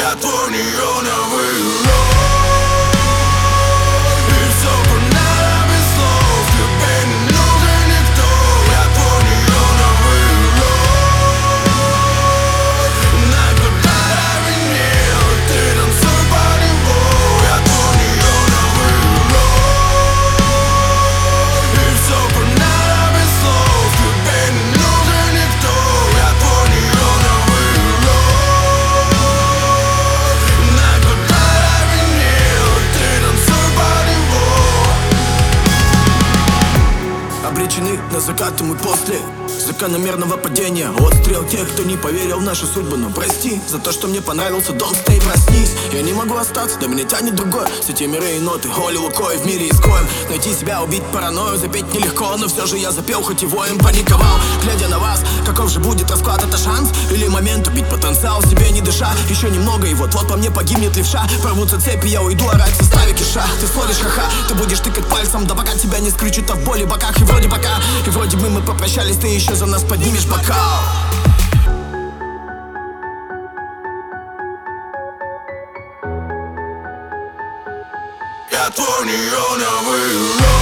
Я твой неоновый рот, и все понятно без слов. Тебе не нужен никто. Я твой неоновый рот, на котором винил, ты танцуй по нему. Я твой неоновый рот, и все понятно без слов. Тебе не нужен никто. Я твой неоновый рот, на котором винил, ты танцуй по нему. Обречены на закаты мы после закономерного падения. Отстрел тех, кто не поверил в нашу судьбу. Но прости за то, что мне понравился Don't Stay, проснись. Я не могу остаться, до меня тянет другое. Все те миры и ноты, Холли Лукой в мире изгоем. Найти себя, убить паранойю, запеть нелегко. Но все же я запел, хоть и воем паниковал. Глядя на вас, каков же будет расклад, это шанс? Или момент убить потенциал, себе не дыша? Еще немного и вот-вот по мне погибнет левша. Порвутся цепи, я уйду орать в составе киша. Ты словишь ха-ха, ты будешь тыкать пальцем, да пока тебя не скрючит от боли в боках. И вроде пока, и вроде бы мы попрощались, ты еще за нас поднимешь бокал. Я твой неоновый рот.